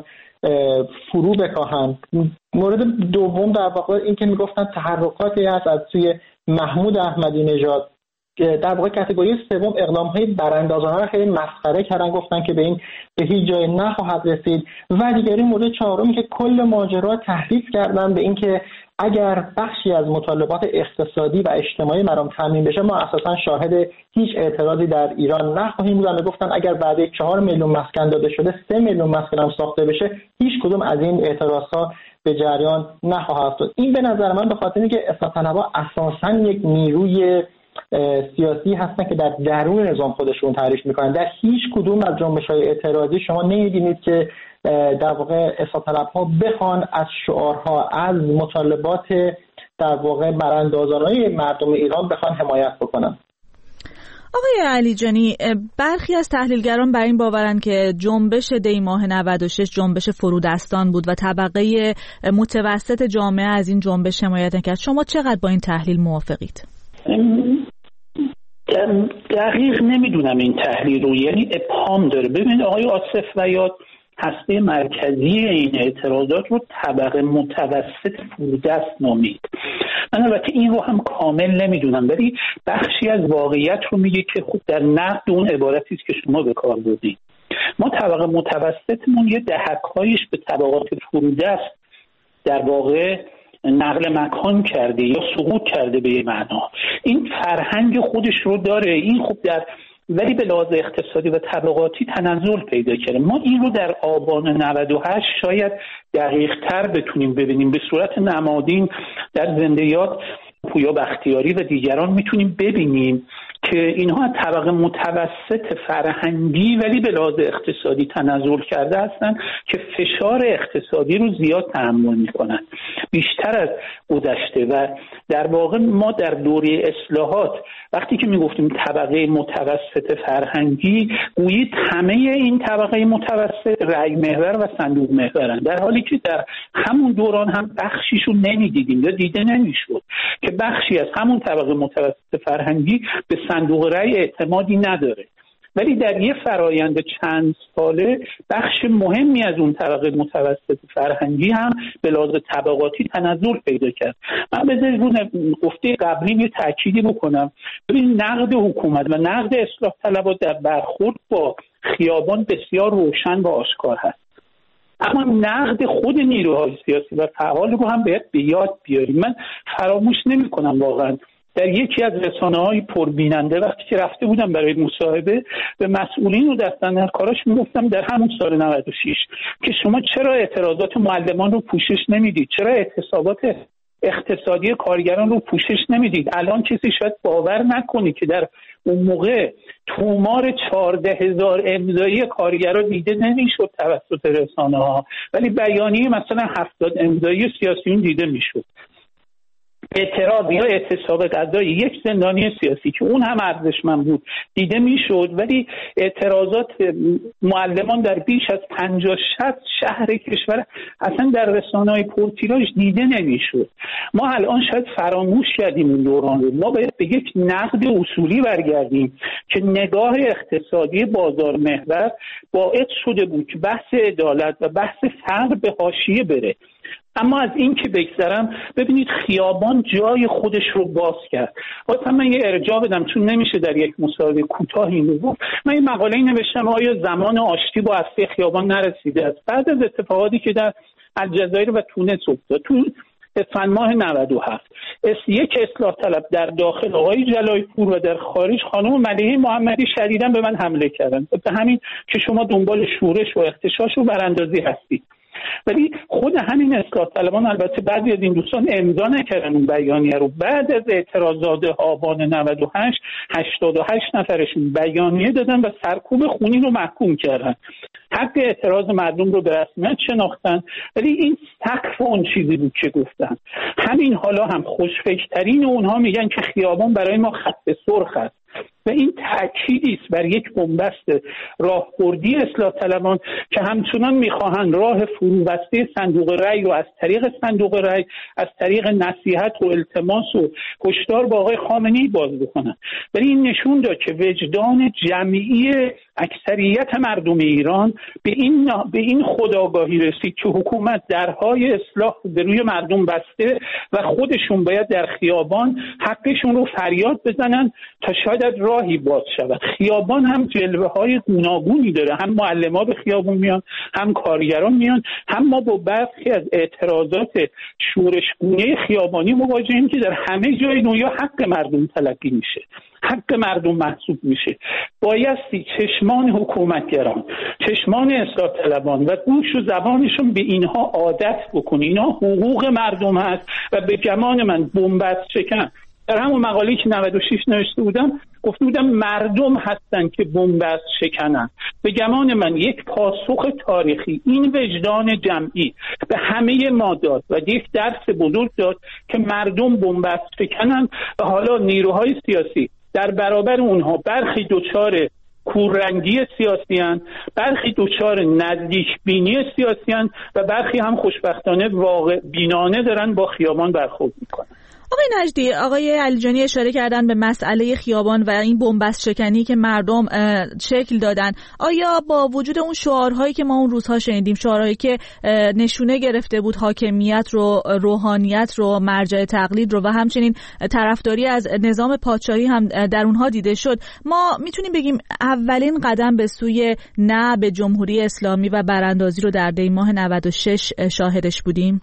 فرو بکاهن. مورد دوم در واقع این که میگفتن تحرکاتی هست از سوی محمود احمدی نژاد. در واقع کاتگوری سوم اقدام‌های براندازانه رو خیلی مسخره کردن، گفتن که به این به هیچ جای نخواهد رسید. و دیگری مورد چهارمی که کل ماجرا تحریف کردن به این که اگر بخشی از مطالبات اقتصادی و اجتماعی مرام تامین بشه ما اساسا شاهد هیچ اعتراضی در ایران نخواهیم بود. گفتن اگر بعد چهار میلیون مسکن داده شده سه میلیون مسکن هم ساخته بشه هیچ کدوم از این اعتراضات به جریان نخواهد افتاد. این به نظر من به خاطر اینکه اصلاح طلبها اساسا یک نیروی سیاسی هستن که در درون نظام خودشون تعریف میکنن. در هیچ کدوم از جنبش‌های اعتراضی شما نمی‌بینید که در واقع اصلاح طلبها بخوان از شعارها، از مطالبات در واقع براندازانه مردم ایران بخوان حمایت بکنن. آقای علیجانی، برخی از تحلیلگران بر این باورن که جنبش دی ماه نود و شش جنبش فرودستان بود و طبقه متوسط جامعه از این جنبش حمایت نکرد. شما چقدر با این تحلیل موافقید؟ دقیق نمیدونم این تحلیل رو، یعنی ابهام داره. ببینید آقای آصف ویاد هسته مرکزی این اعتراضات رو طبقه متوسط فرودست نامید. من البته این رو هم کامل نمیدونم، ولی بخشی از واقعیت رو میگه که خب در نقد اون عبارتی است که شما به کار بردید. ما طبقه متوسطمون یه دهک‌هایش به طبقات فرودست در واقع نقل مکان کرده یا سقوط کرده به یه معنا. این فرهنگ خودش رو داره، این خب در ولی به لحاظ اقتصادی و طبقاتی تنزل پیدا کرده. ما این رو در آبان نود و هشت شاید دقیق تر بتونیم ببینیم. به صورت نمادین در زنده‌یات پویا بختیاری و دیگران میتونیم ببینیم که اینها از طبقه متوسط فرهنگی ولی به لحاظ اقتصادی تنزل کرده هستن که فشار اقتصادی رو زیاد تحمل میکنن، بیشتر از گذشته. و در واقع ما در دوره اصلاحات وقتی که میگفتیم طبقه متوسط فرهنگی، گویی همه این طبقه متوسط رأی محور و صندوق محورن، در حالی که در همون دوران هم بخشیشون نمیدیدیم یا دیده نمیشد که بخشی از همون طبقه متوسط فرهنگی به صندوق رأی اعتمادی نداره. ولی در یه فرایند چند ساله بخش مهمی از اون طبقه متوسط فرهنگی هم به لحاظ طبقاتی تنزل پیدا کرد. من بذارید رو گفته قبلی یه تأکیدی بکنم. ببین نقد حکومت و نقد اصلاح طلبات در برخورد با خیابان بسیار روشن و آشکار هست، اما نقد خود نیروهای سیاسی و فعال رو هم باید به یاد بیاریم. من فراموش نمی کنم واقعا در یکی از رسانه‌های پربیننده وقتی که رفته بودم برای مصاحبه به مسئولین و دستاندرکاراش میگفتم در همون سال نود و شش که شما چرا اعتراضات معلمان رو پوشش نمیدید، چرا اعتصابات اقتصادی کارگران رو پوشش نمیدید. الان کسی شاید باور نکنه که در اون موقع تومار چهارده هزار امضایی کارگران دیده نمیشد توسط رسانه ها، ولی بیانیه مثلا هفتاد امضایی سیاسیون دیده میشد. اعتراض یا اعتصاب غذایی یک زندانی سیاسی که اون هم ارزشمند بود دیده میشد، ولی اعتراضات معلمان در بیش از پنجاه شصت شهر کشور اصلا در رسانه‌های پرتیراژ دیده نمیشد. ما الان شاید فراموش کردیم این دوران رو. ما باید به یک نقد اصولی برگردیم که نگاه اقتصادی بازار محور باعث شده بود که بحث عدالت و بحث فقر به حاشیه بره. اما از این که بگذرم، ببینید خیابان جای خودش رو باز کرد. واسه من یه ارجاع بدم چون نمیشه در یک مصاحبه کوتاه این رو گفت. من یه مقاله‌ای نوشتم آیا زمان آشتی با هسته خیابان نرسیده است بعد از اتفاقاتی که در الجزایر و تونس افتاد تو اسفند ماه نود و هفت. اس یک اصلاح طلب در داخل آقای جلای پور و در خارج خانم ملیحه محمدی شدیداً به من حمله کردن. به همین که شما دنبال شورش و اختشاش و براندازی هستید. ولی خود همین اصلاح طلبان البته بعضی از این دوستان امضا نکردن اون بیانیه رو. بعد از اعتراضات آبان نود و هشت هشتاد و هشت نفرشون بیانیه دادن و سرکوب خونین رو محکوم کردن. حق اعتراض مردم رو به رسمیت شناختن، ولی این سقف اون چیزی بود که گفتن. همین حالا هم خوشفکرترین اونها میگن که خیابان برای ما خط سرخ است و این تأکیدی است بر یک بنبست راهبردی اصلاح طلبان که همچنان میخواهند راه فروبسته صندوق رأی رو از طریق صندوق رأی، از طریق نصیحت و التماس و هشدار با آقای خامنه‌ای باز بکنن. ولی این نشون داد که وجدان جمعی اکثریت مردم ایران به این به این خودآگاهی رسید که حکومت درهای اصلاح به روی مردم بسته و خودشون باید در خیابان حقشون رو فریاد بزنن تا شاید راهی باز شود. خیابان هم جلوه های گوناگونی داره، هم معلمان به خیابان میان، هم کارگران میان، هم ما با برخی از اعتراضات شورشگونه خیابانی مواجهیم که در همه جای دنیا حق مردم تلقی میشه، حق مردم محسوب میشه. بایستی چشمان حکومتگران، چشمان اصلاح طلبان و گوش و زبانشون به اینها عادت بکنه. اینها حقوق مردم هست و به گمان من بنبست شکن. در همون مقاله‌ای که نود و شش نوشته بودم گفته بودم مردم هستن که بنبست شکنن. به گمان من یک پاسخ تاریخی این وجدان جمعی به همه ما داد و یک درس بزرگ داد که مردم بنبست شکنن و حالا نیروهای سیاسی در برابر اونها برخی دوچار کوررنگی سیاسی هستند، برخی دوچار نزدیک بینی سیاسی هستند و برخی هم خوشبختانه واقع بینانه دارن با خیابان برخورد میکنن. آقای نجدی، آقای علیجانی اشاره کردن به مسئله خیابان و این بنبست شکنی که مردم شکل دادن. آیا با وجود اون شعارهایی که ما اون روزها شنیدیم، شعارهایی که نشونه گرفته بود حاکمیت رو، روحانیت رو، مرجع تقلید رو و همچنین طرفداری از نظام پادشاهی هم در اونها دیده شد، ما میتونیم بگیم اولین قدم به سوی نه به جمهوری اسلامی و براندازی رو در دی ماه نود و شش شاهدش بودیم؟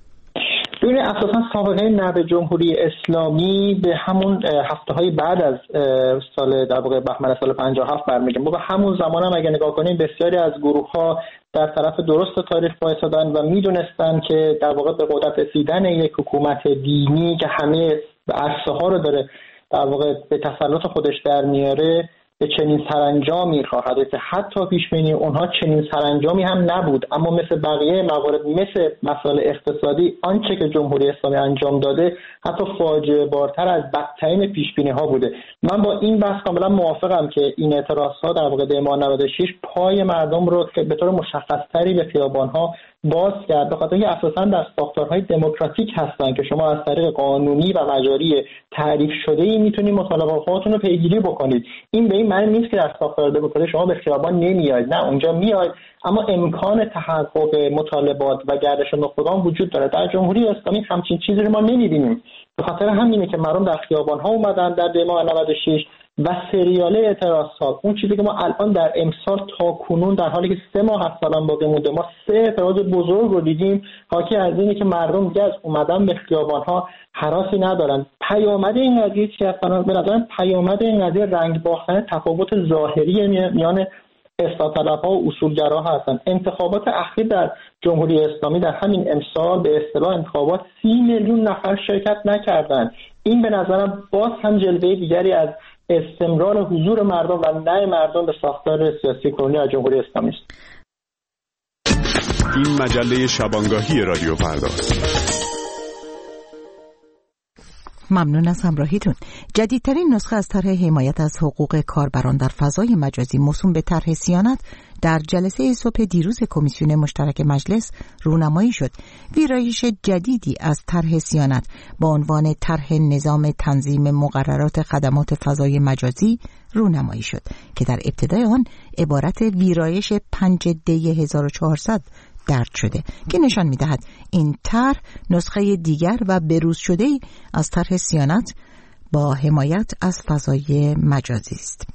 ببینید اساسا سابقه نب جمهوری اسلامی به همون هفته های بعد از سال در واقع بهمن سال پنجاه و هفت برمیگردیم. ما به همون زمان هم اگه نگاه کنیم بسیاری از گروه ها در طرف درست تاریخ وایسادن و میدونستن که در واقع به قدرت رسیدن یک حکومت دینی که همه عرصه ها رو داره در واقع به تسلط خودش در میاره به چنین سرانجامی خواهد که حتی پیش بینی اونها چنین سرانجامی هم نبود، اما مثل بقیه موارد مثل مسائل اقتصادی آنچه که جمهوری اسلامی انجام داده حتی فاجعه بارتر از بدترین پیش بینی ها بوده. من با این بحث کاملا موافقم که این اعتراض ها در واقع دی ماه نود و شش پای مردم رو که به طور مشخص تری به خیابان ها باز کرد، به خاطر اینکه اساساً در ساختارهای دموکراتیک هستن که شما از طریق قانونی و مجاری تعریف شده ای میتونید مطالبات خودتون رو پیگیری بکنید. این به این معنی نیست که در ساختار دموکراتیک شما به خیابان نمیاید، نه اونجا میاید، اما امکان تحقق مطالبات و گردش نخبگان وجود داره. در جمهوری اسلامی همچین چیزی رو ما نمیبینیم. به خاطر همینه که مردم در خیابان ها اومدن در دیماه نود و شش و سریاله اعتراضات. اون چیزی که ما الان در امسال تا کنون در حالی که سه ماه از سالم باقی مونده ما سه اعتراض بزرگ رو دیدیم، حاکی از اینه که مردم دیگه از اومدن به خیابان ها هراسی ندارن. پیامد این قضیه چیه؟ به نظرم پیامد این قضیه رنگ باختن تفاوت ظاهری میان اصلاح طلب‌ها و اصولگرا هستن. انتخابات اخیر در جمهوری اسلامی در همین امسال به اصطلاح انتخابات سی میلیون نفر شرکت نکردند. این به نظرم باز هم جلوه دیگری از استمرار حضور مردم و نه مردم به ساختار سیاسی کنونی از جمهوری اسلامی است. این مجله شبانگاهی رادیو فرداست. ممنون از همراهیتون. جدیدترین نسخه از طرح حمایت از حقوق کاربران در فضای مجازی موسوم به طرح صیانت در جلسه صبح دیروز کمیسیون مشترک مجلس رونمایی شد. ویرایش جدیدی از طرح صیانت با عنوان طرح نظام تنظیم مقررات خدمات فضای مجازی رونمایی شد که در ابتدای آن عبارت ویرایش پنج دی هزار و چهارصد درج شده که نشان می‌دهد این طرح نسخه دیگر و بروز شده از طرح صیانت با حمایت از فضای مجازی است.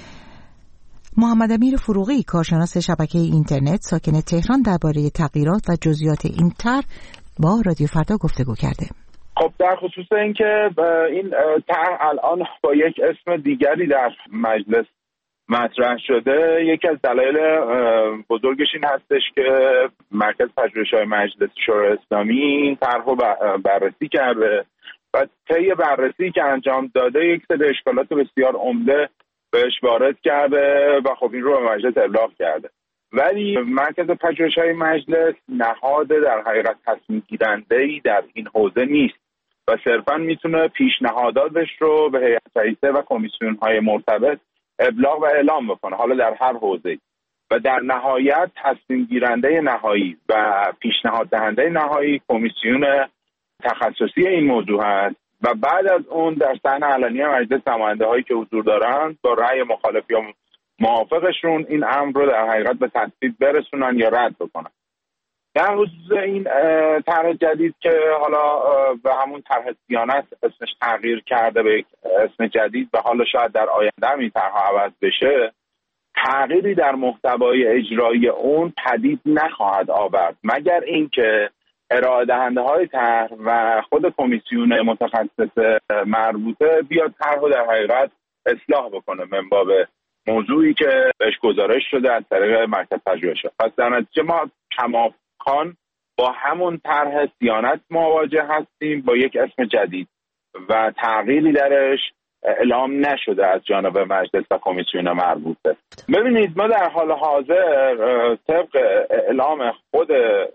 محمد امیر فروغی، کارشناس شبکه اینترنت ساکن تهران، درباره تغییرات و جزئیات این طرح با رادیو فردا گفتگو کرده. خب در خصوص اینکه این طرح الان با یک اسم دیگری در مجلس مطرح شده، یکی از دلایل بزرگش این هستش که مرکز پژوهش‌های مجلس شورای اسلامی این طرح رو بررسی کرده و طی بررسی که انجام داده یک سری اشکالات بسیار عمده بهش وارد کرده و خب این رو به مجلس ابلاغ کرده. ولی مرکز پژوهش‌های مجلس نهاد در حقیقت تصمیم گیرنده‌ای در این حوزه نیست و صرفاً میتونه پیشنهاداتش رو به هیئت رئیسه و کمیسیون‌های مرتبط ابلاغ و اعلام بکنه، حالا در هر حوزه‌ای، و در نهایت تصمیم گیرنده نهایی و پیشنهاد دهنده نهایی کمیسیون تخصصی این موضوع هست و بعد از اون در صحن علنی مجلس نماینده هایی که حضور دارند با رأی مخالف یا موافقشون این امر رو در حقیقت به تصویب برسونن یا رد بکنن. در خصوص این طرح جدید که حالا به همون طرح صیانت اسمش تغییر کرده به یک اسم جدید و حالا شاید در آینده هم این طرح عوض بشه، تغییری در محتوای اجرایی اون پدید نخواهد آورد مگر اینکه ارائه دهنده های طرح و خود کمیسیون متخصص مربوطه بیاد طرح رو در حقیقت اصلاح بکنه من باب موضوعی که بهش گزارش شده از طریق مرکز پژوهش. پس در نتیجه ما کماکان با همون طرح صیانت مواجه هستیم با یک اسم جدید و تغییری درش اعلام نشده از جانب مجلس و کمیسیون مربوطه. ببینید ما در حال حاضر طبق اعلام خود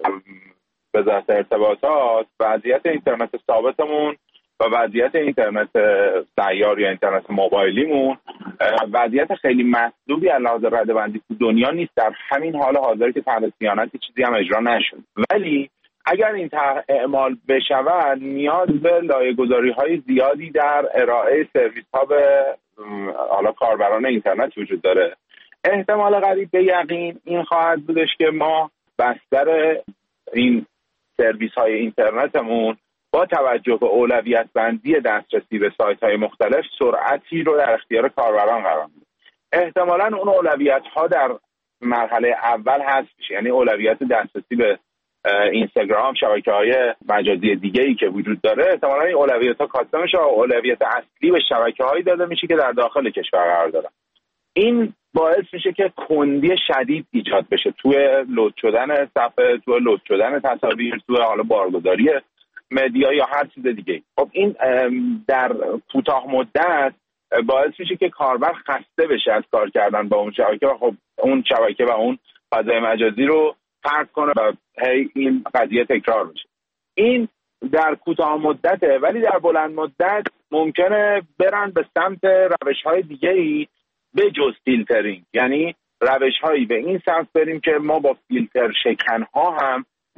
وزارت ارتباطات وضعیت اینترنت ثابتمون و وضعیت اینترنت سیار یا اینترنت موبایلیمون وضعیت خیلی مطلوبی از لحاظ رده‌بندی تو دنیا نیست. در همین حال حاضر که طرح صیانتی چیزی هم اجرا نشد، ولی اگر این طرح اعمال بشود نیاز به لایه‌گذاری‌های زیادی در ارائه سرویس‌ها به حالا کاربران اینترنت وجود داره. احتمال قریب به یقین این خواهد بودش که ما بستر این سرویس‌های اینترنتمون با توجه به اولویت بندی دسترسی به سایت‌های مختلف سرعتی رو در اختیار کاربران قرار میده. احتمالاً اون اولویت‌ها در مرحله اول هست، یعنی اولویت دسترسی به اینستاگرام، شبکه‌های مجازی دیگه‌ای که وجود داره، احتمالاً این اولویت‌ها کاسته میشه و اولویت اصلی به شبکه‌هایی داده میشه که در داخل کشور قرار دارن. این باعث میشه که کندی شدید ایجاد بشه توی لود شدن صفحه، توی لود شدن تصاویر، توی حالا بارگذاری مدیا یا هر چیز دیگه. خب این در کوتاه مدت باعث میشه که کاربر خسته بشه از کار کردن با اون شبکه و خب اون شبکه و اون فضای مجازی رو ترک کنه و هی این قضیه تکرار بشه. این در کوتاه مدته، ولی در بلند مدت ممکنه برن به سمت روش‌های دیگه‌ای به جز فیلترینگ، یعنی روش‌هایی به این سمت بریم که ما با فیلتر شکن‌ها هم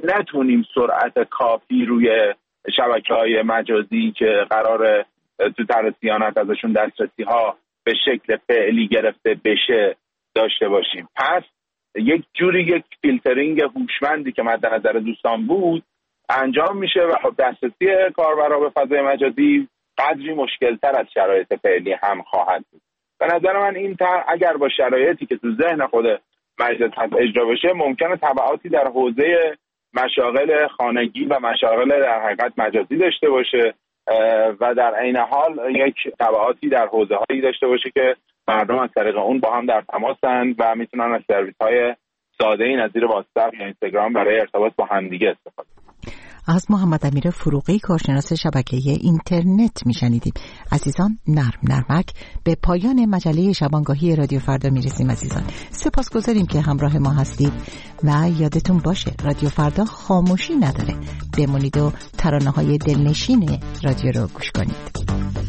نتونیم سرعت کافی روی شبکه‌های مجازی که قرار تو طرح صیانت ازشون دسترسی ها به شکل فعلی گرفته بشه داشته باشیم. پس یک جوری یک فیلترینگ هوشمندی که مد نظر دوستان بود انجام میشه و خب دسترسی کاربرا به فضای مجازی قدری مشکلتر از شرایط فعلی هم خواهد بود. به نظر من این طرح اگر با شرایطی که تو ذهن خود مجلس اجرا بشه ممکنه تبعاتی در حوزه مشاغل خانگی و مشاغل در حقیقت مجازی داشته باشه و در عین حال یک تبعاتی در حوزه هایی داشته باشه که مردم از طریق اون با هم در تماسن و میتونن از سرویس های ساده ای نظیر واتساپ یا اینستاگرام برای ارتباط با همدیگه استفاده کنن. از محمد امیر فروغی کارشناس شبکه اینترنت میشنیدیم. عزیزان نرم نرمک به پایان مجله شبانگاهی رادیو فردا میرسیم. عزیزان سپاسگزاریم که همراه ما هستید و یادتون باشه رادیو فردا خاموشی نداره. بمونید و ترانه‌های دلنشین رادیو رو گوش کنید.